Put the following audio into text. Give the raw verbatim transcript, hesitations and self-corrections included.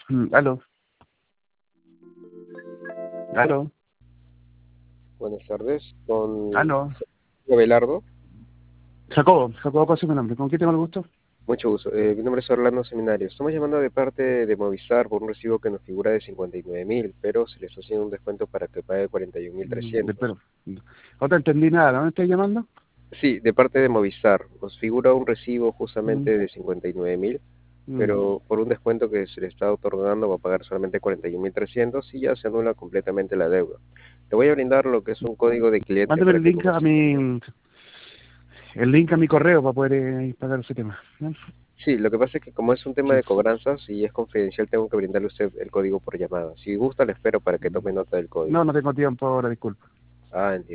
Mm, aló, aló, Buenas tardes, con aló. Abelardo. Jacobo, Jacobo Pase mi nombre. ¿Con quién tengo el gusto? Mucho gusto. Eh, mi nombre es Orlando Seminario. Estamos llamando de parte de Movistar por un recibo que nos figura de cincuenta y nueve mil, pero se le está haciendo un descuento para que pague cuarenta y un mil Mm, de- trescientos. pero, no te entendí nada. ¿Dónde estás llamando? Sí, de parte de Movistar. Nos figura un recibo Mm, justamente de cincuenta y nueve mil, mm. pero por un descuento que se le está otorgando va a pagar solamente cuarenta y un mil trescientos y ya se anula completamente la deuda. Te voy a brindar lo que es un código de cliente Mándame para el que link pongas a mi, el link a mi correo para poder eh, pagar ese tema. ¿No? Sí, lo que pasa es que como es un tema Sí. de cobranzas y es confidencial, tengo que brindarle a usted el código por llamada. Si gusta, le espero para que tome nota del código. No, no tengo tiempo ahora, disculpa. Ah, entiendo.